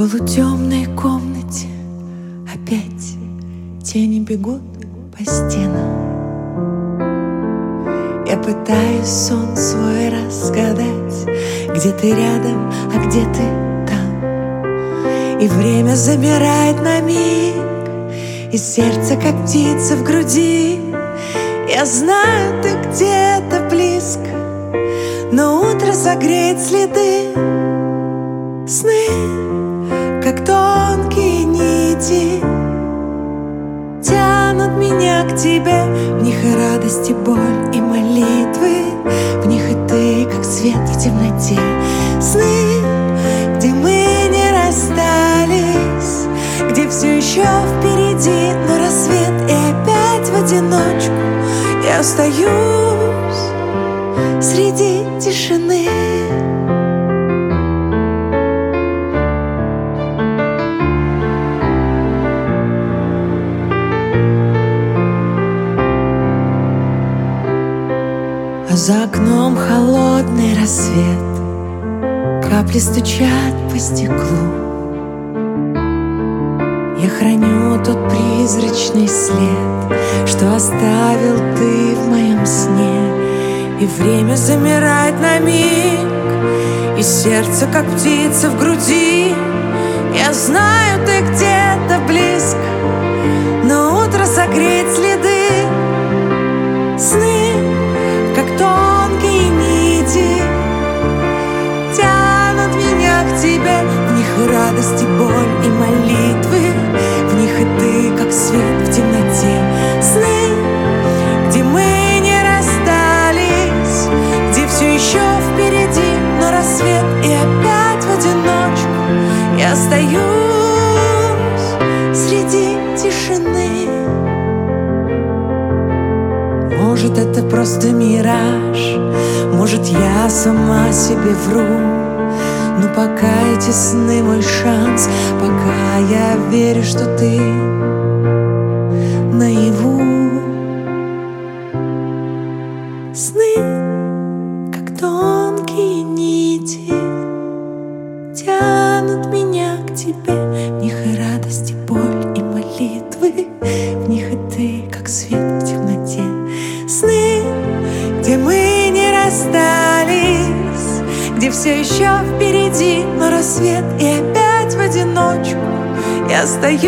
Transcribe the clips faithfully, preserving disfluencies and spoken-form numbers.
полутемной комнате опять тени бегут по стенам. Я пытаюсь сон свой разгадать, где ты рядом, а где ты там. И время замирает на миг, и сердце, как птица в груди. Я знаю, ты где-то близко, но утро согреет следы. Сны, как тонкие нити, тянут меня к тебе. В них и радость, и боль, и молитвы, в них и ты, как свет в темноте. Сны, где мы не расстались, где все еще впереди, но рассвет, и опять в одиночку я остаюсь среди тишины. А за окном холодный рассвет, капли стучат по стеклу. Я храню тот призрачный след, что оставил ты в моем сне. И время замирает на миг, и сердце, как птица в груди. Я знаю, ты где-то близко, но утро согреет следы. Сны, как тонкие нити, тянут меня к тебе. В них и радость, и боль, и молитвы, в них и ты, как свет в темноте. Сны, где мы не расстались, где все еще впереди, но рассвет, и опять в одиночку я остаюсь среди тишины. Может, это просто мираж, может, я сама себе вру. Но пока эти сны мой шанс, пока я верю, что ты наяву. Сны, как тонкие нити, тянут меня к тебе. В них и радость, и боль, и молитвы, в них и ты, как свет в темноте. Сны, где мы не расстались, где все еще впереди, но рассвет, и опять в одиночку я остаюсь,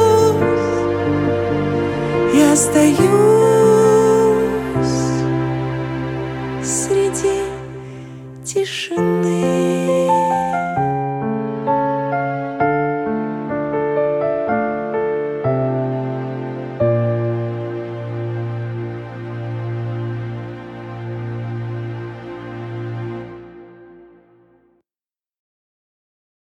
я остаюсь среди тишины.